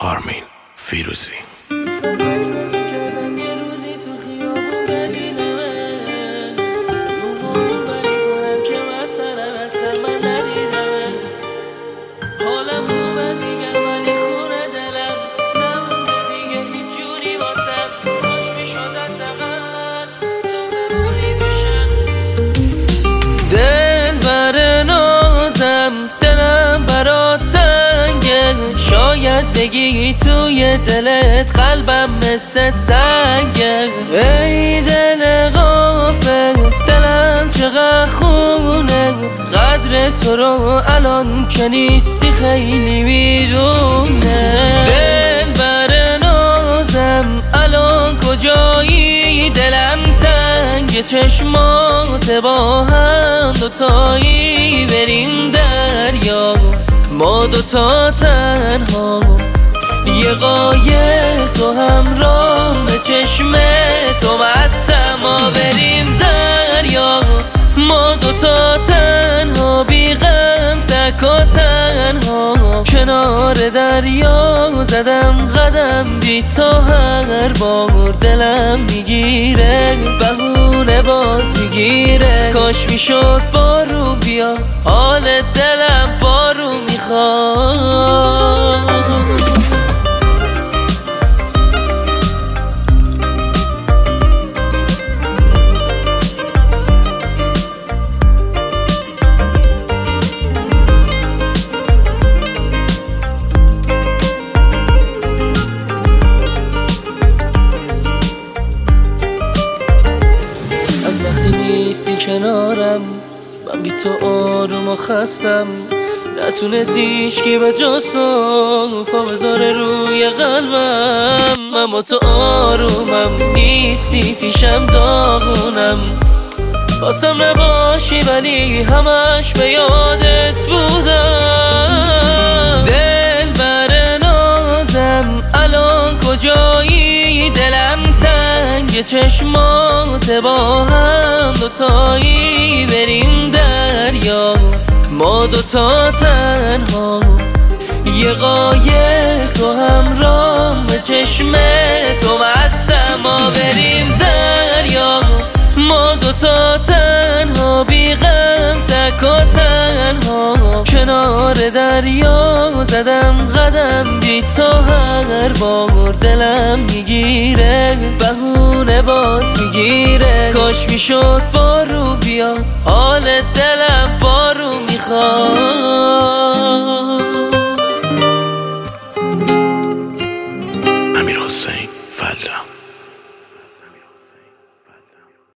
آرمین فیروزی. بگی توی دلت قلبم مثل سنگه. ای دل غافل دلم چقدر خونه، قدر تو رو الان که نیستی خیلی میدونه. دلبر نازم الان کجایی؟ دلم تنگ چشمات با هم دوتایی بریم دریا، ما دوتا تنها، یه قایق تو همراه به چشم تو بستم. ما بریم دریا، ما دوتا تنها، بی غم تک و تنها، کنار دریا زدم قدم بی تو هر بار دلم میگیره، بهونه باز میگیره. کاش میشد بارون بیا، حال دلم بارون میخواد. نیستی کنارم، من بی تو آروم و خستم، نتونستی هیچکی به جز تو پا بذاره روی قلبم. من با تو آرومم، نیستی پیشم داغونم، خواستم نباشی ولی همش به یادت بودم. دلبر نازم الان کجایی؟ دلم تنگ چشمات با هم دوتایی بریم دریا، ما دوتا تنها، یه قایق تو همراه به چشم تو بستم. ما بریم دریا، ما دوتا تنها، بی غم تک و تنها، کنار دریا زدم قدم بی تو هر بار دلم میگیره، بهونه باز میگیره. کاش میشد بارون بیا، حال دلم بارون میخواد. امیرحسین فلا.